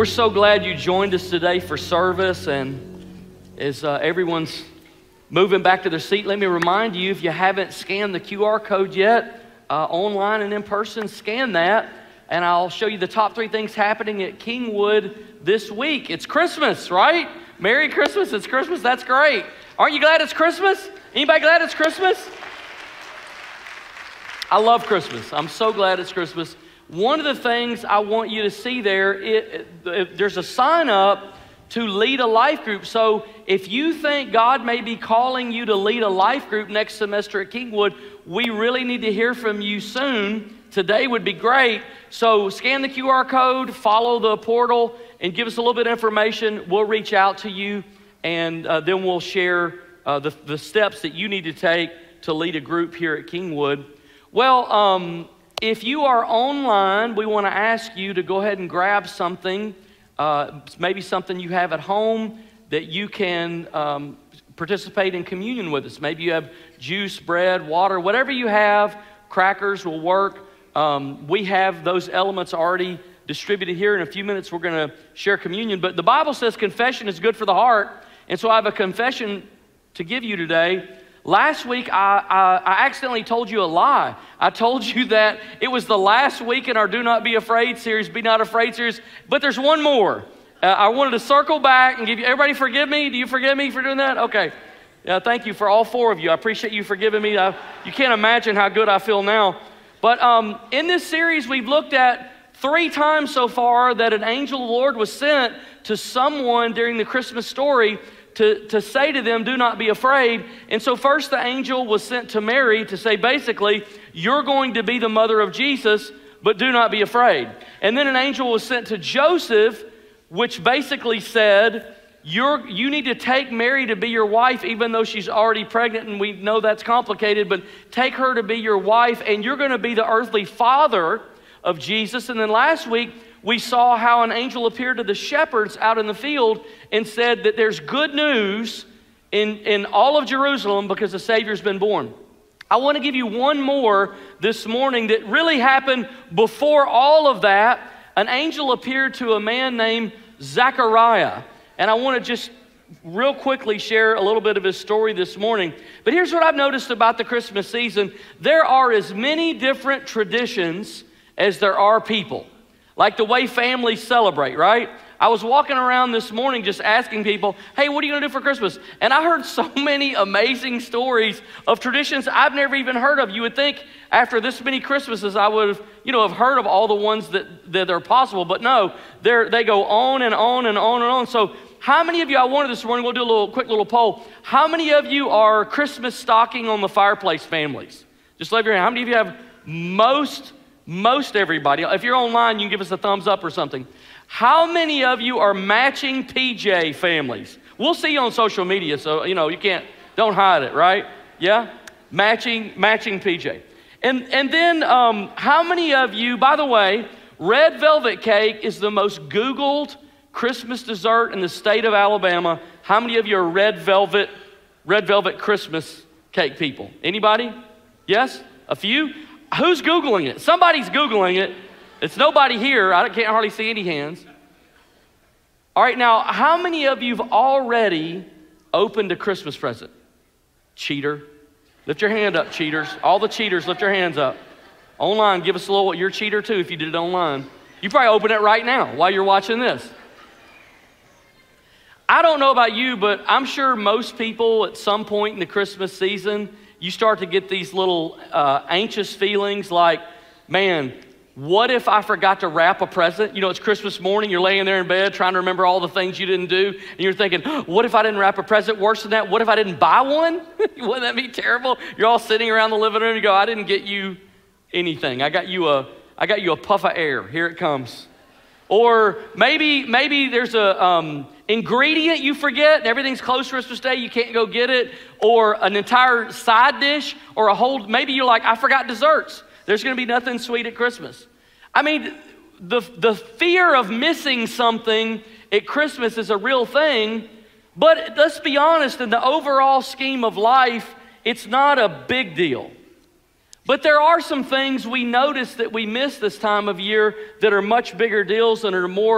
We're so glad you joined us today for service, and as everyone's moving back to their seat, let me remind you, if you haven't scanned the QR code yet, online and in person, scan that, and I'll show you the top 3 things happening at Kingwood this week. It's Christmas, right? Merry Christmas, it's Christmas, that's great. Aren't you glad it's Christmas? Anybody glad it's Christmas? I love Christmas. I'm so glad it's Christmas. One of the things I want you to see there, there's a sign up to lead a life group. So if you think God may be calling you to lead a life group next semester at Kingwood, we really need to hear from you soon. Today would be great. So scan the QR code, follow the portal, and give us a little bit of information. We'll reach out to you, and then we'll share the steps that you need to take to lead a group here at Kingwood. Well, if you are online, we want to ask you to go ahead and grab something, maybe something you have at home that you can participate in communion with us. Maybe you have juice, bread, water, whatever you have, crackers will work. We have those elements already distributed here. In a few minutes, we're going to share communion. But the Bible says confession is good for the heart, and so I have a confession to give you today. Last week, I accidentally told you a lie. I told you that it was the last week in our Do Not Be Afraid series, Be Not Afraid series, but there's one more. I wanted to circle back and give you, everybody forgive me? Do you forgive me for doing that? Okay. Thank you for all 4 of you. I appreciate you forgiving me. You can't imagine how good I feel now. But in this series, we've looked at 3 times so far that an angel of the Lord was sent to someone during the Christmas story to say to them, do not be afraid. And so first the angel was sent to Mary to say, basically, you're going to be the mother of Jesus, but do not be afraid. And then an angel was sent to Joseph, which basically said, you need to take Mary to be your wife, even though she's already pregnant, and we know that's complicated, but take her to be your wife, and you're going to be the earthly father of Jesus. And then last week, we saw how an angel appeared to the shepherds out in the field and said that there's good news in all of Jerusalem because the Savior's been born. I want to give you one more this morning that really happened before all of that. An angel appeared to a man named Zechariah. And I want to just real quickly share a little bit of his story this morning. But here's what I've noticed about the Christmas season. There are as many different traditions as there are people. Like the way families celebrate, right? I was walking around this morning just asking people, hey, what are you going to do for Christmas? And I heard so many amazing stories of traditions I've never even heard of. You would think after this many Christmases, I would have, have heard of all the ones that are possible. But no, they go on and on and on and on. So how many of you, I wanted this morning, we'll do a quick little poll. How many of you are Christmas stocking on the fireplace families? Just leave your hand. How many of you have most everybody? If you're online, you can give us a thumbs up or something. How many of you are matching PJ families? We'll see you on social media, so don't hide it, right? Yeah? Matching PJ. And then how many of you, by the way, red velvet cake is the most Googled Christmas dessert in the state of Alabama. How many of you are red velvet Christmas cake people? Anybody? Yes? A few? Who's Googling it? Somebody's Googling it. It's nobody here. I can't hardly see any hands. All right, now, how many of you have already opened a Christmas present? Cheater. Lift your hand up, cheaters. All the cheaters, lift your hands up. Online, give us a little, you're a cheater too if you did it online. You probably open it right now while you're watching this. I don't know about you, but I'm sure most people at some point in the Christmas season, you start to get these little anxious feelings like, man, what if I forgot to wrap a present? It's Christmas morning, you're laying there in bed trying to remember all the things you didn't do, and you're thinking, what if I didn't wrap a present? Worse than that, what if I didn't buy one? Wouldn't that be terrible? You're all sitting around the living room, you go, I didn't get you anything. I got you a puff of air. Here it comes. Or maybe there's a ingredient you forget, and everything's closed Christmas Day, you can't go get it, or an entire side dish, or maybe you're like, I forgot desserts. There's going to be nothing sweet at Christmas. I mean, the fear of missing something at Christmas is a real thing, but let's be honest, in the overall scheme of life, it's not a big deal. But there are some things we notice that we miss this time of year that are much bigger deals and are more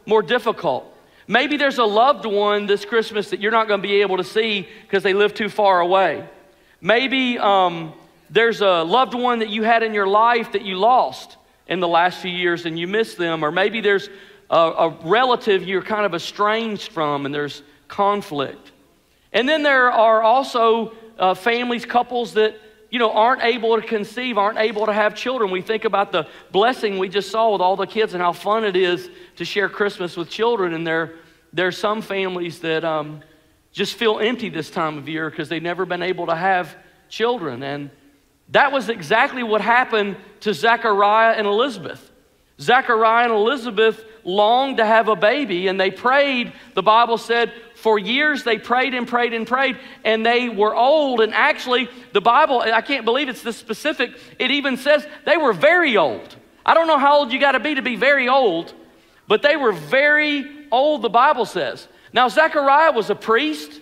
more difficult. Maybe there's a loved one this Christmas that you're not going to be able to see because they live too far away. Maybe there's a loved one that you had in your life that you lost in the last few years and you miss them. Or maybe there's a relative you're kind of estranged from and there's conflict. And then there are also families, couples that aren't able to conceive, aren't able to have children. We think about the blessing we just saw with all the kids and how fun it is to share Christmas with children. And there are some families that just feel empty this time of year because they've never been able to have children. And that was exactly what happened to Zechariah and Elizabeth. Zechariah and Elizabeth longed to have a baby, and they prayed. The Bible said for years they prayed and prayed and prayed, and they were old. And actually, the Bible, I can't believe it's this specific, it even says they were very old. I don't know how old you got to be very old, but they were very old, the Bible says. Now, Zechariah was a priest,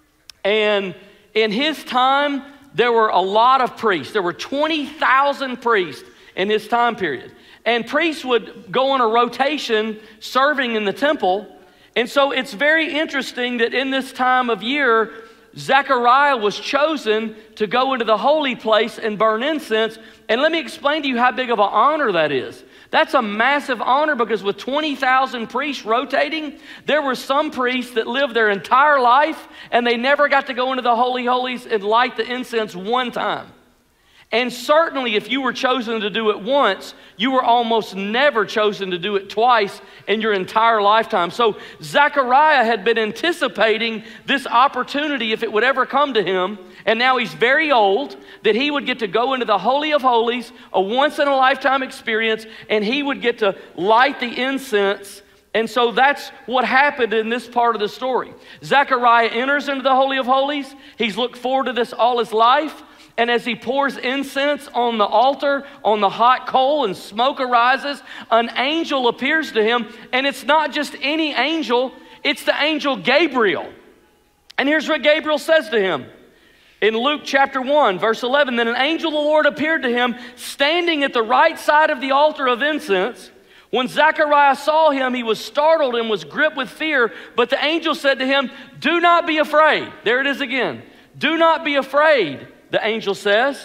and in his time, there were a lot of priests. There were 20,000 priests in his time period. And priests would go on a rotation serving in the temple. And so it's very interesting that in this time of year, Zechariah was chosen to go into the holy place and burn incense. And let me explain to you how big of an honor that is. That's a massive honor because with 20,000 priests rotating, there were some priests that lived their entire life and they never got to go into the Holy Holies and light the incense one time. And certainly if you were chosen to do it once, you were almost never chosen to do it twice in your entire lifetime. So Zechariah had been anticipating this opportunity if it would ever come to him, and now he's very old, that he would get to go into the Holy of Holies, a once-in-a-lifetime experience, and he would get to light the incense. And so that's what happened in this part of the story. Zechariah enters into the Holy of Holies. He's looked forward to this all his life. And as he pours incense on the altar, on the hot coal, and smoke arises, an angel appears to him. And it's not just any angel, it's the angel Gabriel. And here's what Gabriel says to him. In Luke chapter 1, verse 11, then an angel of the Lord appeared to him, standing at the right side of the altar of incense. When Zechariah saw him, he was startled and was gripped with fear. But the angel said to him, do not be afraid. There it is again. Do not be afraid. The angel says,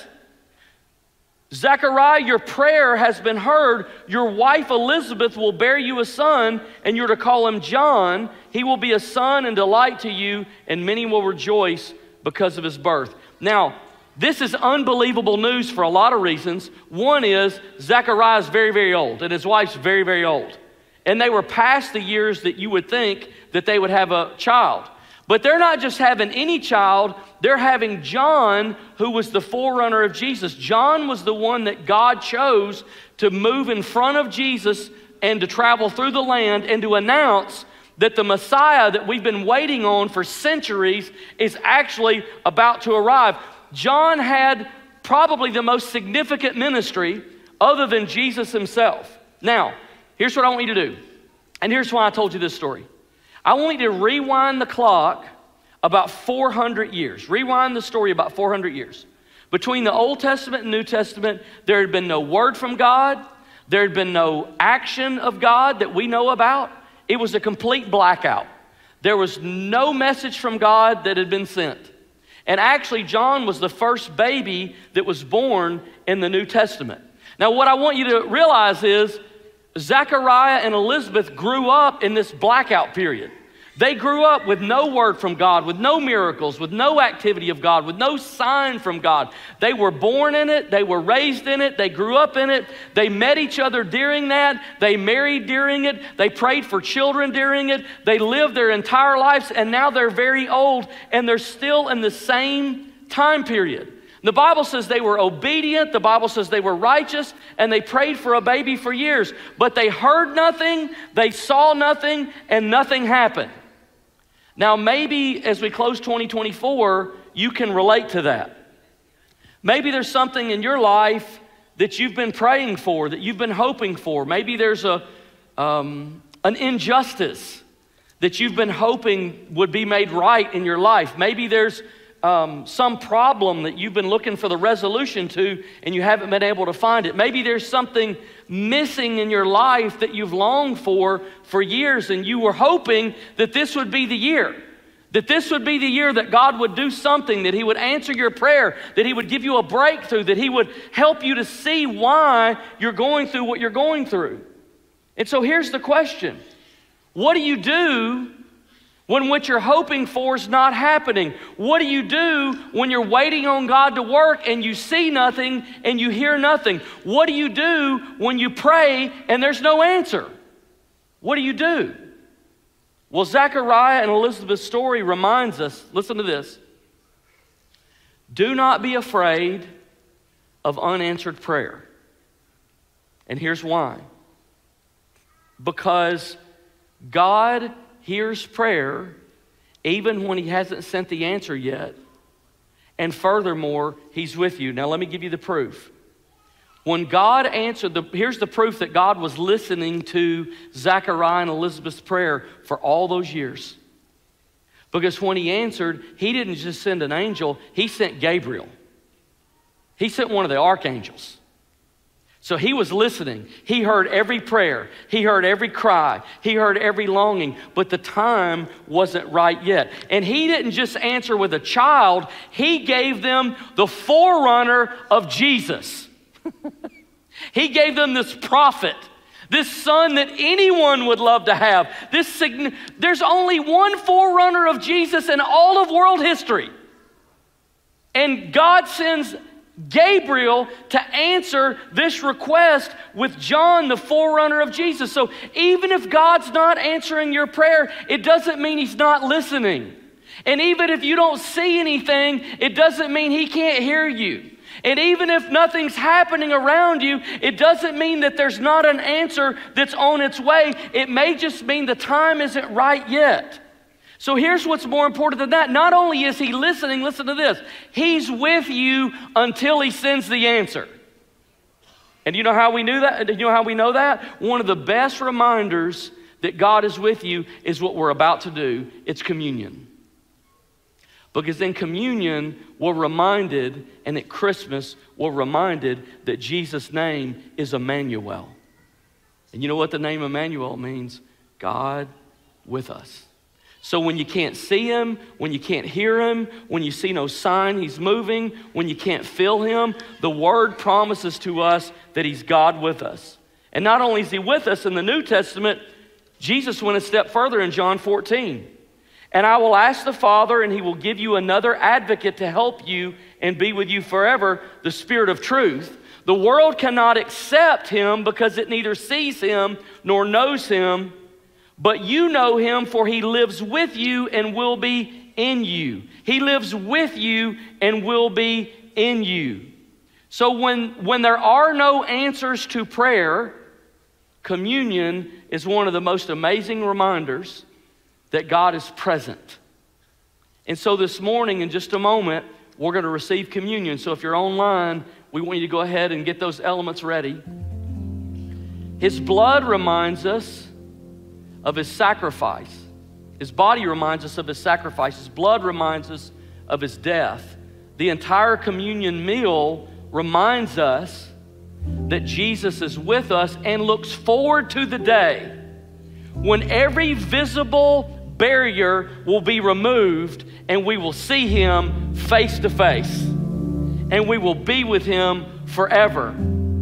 Zechariah, your prayer has been heard. Your wife Elizabeth will bear you a son, and you're to call him John. He will be a son and delight to you, and many will rejoice because of his birth. Now, this is unbelievable news for a lot of reasons. One is Zechariah is very, very old, and his wife's very, very old. And they were past the years that you would think that they would have a child. But they're not just having any child, they're having John, who was the forerunner of Jesus. John was the one that God chose to move in front of Jesus and to travel through the land and to announce that the Messiah that we've been waiting on for centuries is actually about to arrive. John had probably the most significant ministry other than Jesus himself. Now, here's what I want you to do. And here's why I told you this story. I want you to rewind the clock about 400 years. Rewind the story about 400 years. Between the Old Testament and New Testament, there had been no word from God. There had been no action of God that we know about. It was a complete blackout. There was no message from God that had been sent. And actually, John was the first baby that was born in the New Testament. Now, what I want you to realize is Zechariah and Elizabeth grew up in this blackout period. They grew up with no word from God, with no miracles, with no activity of God, with no sign from God. They were born in it. They were raised in it. They grew up in it. They met each other during that. They married during it. They prayed for children during it. They lived their entire lives, and now they're very old, and they're still in the same time period. The Bible says they were obedient, the Bible says they were righteous, and they prayed for a baby for years. But they heard nothing, they saw nothing, and nothing happened. Now maybe as we close 2024, you can relate to that. Maybe there's something in your life that you've been praying for, that you've been hoping for. Maybe there's an injustice that you've been hoping would be made right in your life. Maybe there's some problem that you've been looking for the resolution to and you haven't been able to find it. Maybe there's something missing in your life that you've longed for years, and you were hoping that this would be the year. That this would be the year that God would do something, that He would answer your prayer, that He would give you a breakthrough, that He would help you to see why you're going through what you're going through. And so here's the question. What do you do when what you're hoping for is not happening? What do you do when you're waiting on God to work and you see nothing and you hear nothing? What do you do when you pray and there's no answer? What do you do? Well, Zechariah and Elizabeth's story reminds us, listen to this. Do not be afraid of unanswered prayer. And here's why. Because God hears prayer even when He hasn't sent the answer yet. And furthermore, He's with you. Now let me give you the proof. When God answered, here's the proof that God was listening to Zechariah and Elizabeth's prayer for all those years. Because when He answered, He didn't just send an angel, He sent Gabriel. He sent one of the archangels. So He was listening. He heard every prayer. He heard every cry. He heard every longing. But the time wasn't right yet. And He didn't just answer with a child. He gave them the forerunner of Jesus. He gave them this prophet, this son that anyone would love to have. There's only one forerunner of Jesus in all of world history. And God sends Gabriel to answer this request with John, the forerunner of Jesus. So even if God's not answering your prayer, it doesn't mean He's not listening. And even if you don't see anything, it doesn't mean He can't hear you. And even if nothing's happening around you, it doesn't mean that there's not an answer that's on its way. It may just mean the time isn't right yet. So here's what's more important than that. Not only is He listening, listen to this. He's with you until He sends the answer. And you know how we knew that? You know how we know that? One of the best reminders that God is with you is what we're about to do. It's communion. Because in communion, we're reminded, and at Christmas, we're reminded that Jesus' name is Emmanuel. And you know what the name Emmanuel means? God with us. So when you can't see Him, when you can't hear Him, when you see no sign He's moving, when you can't feel Him, the Word promises to us that He's God with us. And not only is He with us in the New Testament, Jesus went a step further in John 14. And I will ask the Father, and He will give you another advocate to help you and be with you forever, the Spirit of truth. The world cannot accept Him because it neither sees Him nor knows Him. But you know Him, for He lives with you and will be in you. He lives with you and will be in you. So when there are no answers to prayer, communion is one of the most amazing reminders that God is present. And so this morning, in just a moment, we're going to receive communion. So if you're online, we want you to go ahead and get those elements ready. His blood reminds us of His sacrifice. His body reminds us of His sacrifice. His blood reminds us of His death. The entire communion meal reminds us that Jesus is with us and looks forward to the day when every visible barrier will be removed and we will see Him face to face and we will be with Him forever.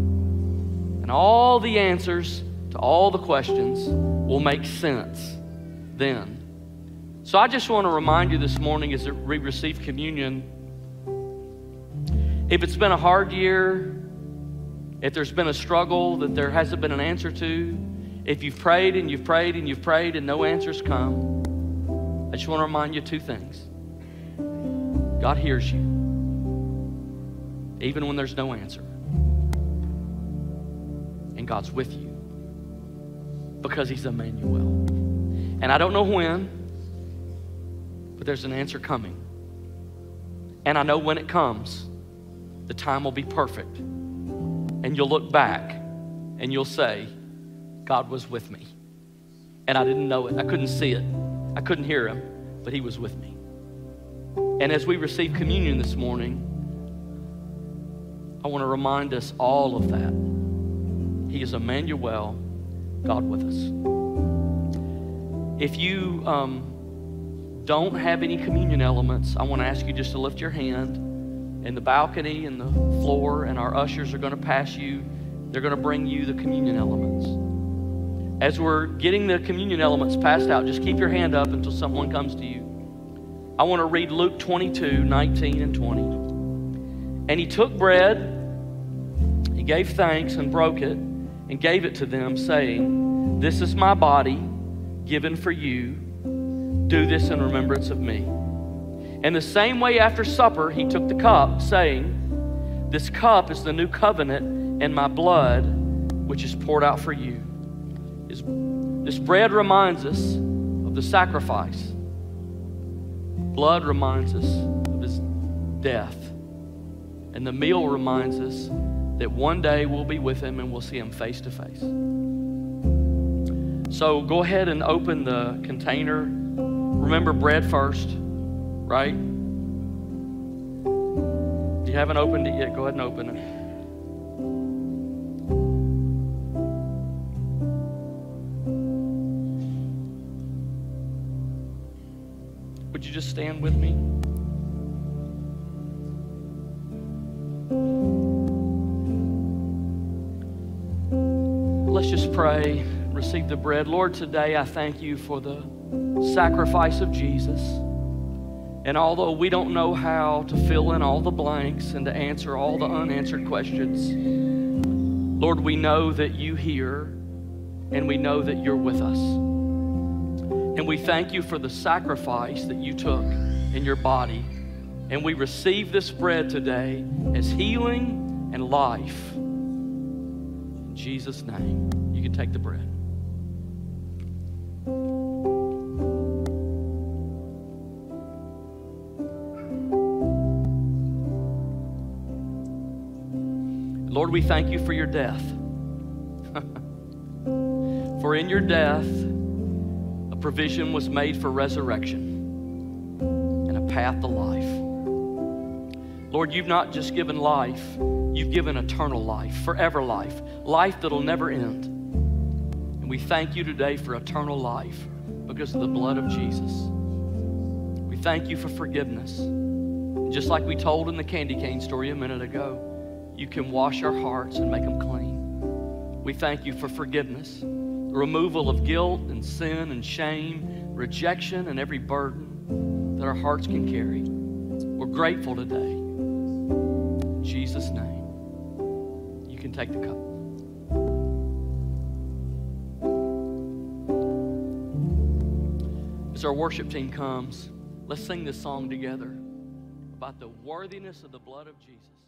And all the answers to all the questions will make sense then. So I just want to remind you this morning as we receive communion, if it's been a hard year, if there's been a struggle that there hasn't been an answer to, if you've prayed and you've prayed and you've prayed and no answers come, I just want to remind you two things. God hears you, even when there's no answer. And God's with you because He's Emmanuel. And I don't know when, but there's an answer coming. And I know when it comes, the time will be perfect. And you'll look back and you'll say, God was with me. And I didn't know it. I couldn't see it. I couldn't hear Him, but He was with me. And as we receive communion this morning, I want to remind us all of that. He is Emmanuel, God with us. If you don't have any communion elements, I want to ask you just to lift your hand in the balcony and the floor, and our ushers are going to pass you. They're going to bring you the communion elements. As we're getting the communion elements passed out, just keep your hand up until someone comes to you. I want to read Luke 22, 19 and 20. And he took bread, he gave thanks and broke it, and gave it to them, saying, "This is my body given for you. Do this in remembrance of me." In the same way after supper, he took the cup, saying, "This cup is the new covenant in my blood, which is poured out for you." This bread reminds us of the sacrifice. Blood reminds us of his death. And the meal reminds us that one day we'll be with him and we'll see him face to face. So go ahead and open the container. Remember, bread first, right? If you haven't opened it yet, go ahead and open it. Would you just stand with me? Let's just pray, receive the bread. Lord, today I thank you for the sacrifice of Jesus. And although we don't know how to fill in all the blanks and to answer all the unanswered questions, Lord, we know that you hear and we know that you're with us. And we thank you for the sacrifice that you took in your body. And we receive this bread today as healing and life. In Jesus' name, you can take the bread. Lord, we thank you for your death. For in your death, a provision was made for resurrection and a path to life. Lord, you've not just given life, you've given eternal life, forever life, life that'll never end. And we thank you today for eternal life because of the blood of Jesus. We thank you for forgiveness. And just like we told in the candy cane story a minute ago, you can wash our hearts and make them clean. We thank you for forgiveness, the removal of guilt and sin and shame, rejection and every burden that our hearts can carry. We're grateful today. In Jesus' name, you can take the cup. As our worship team comes, let's sing this song together about the worthiness of the blood of Jesus.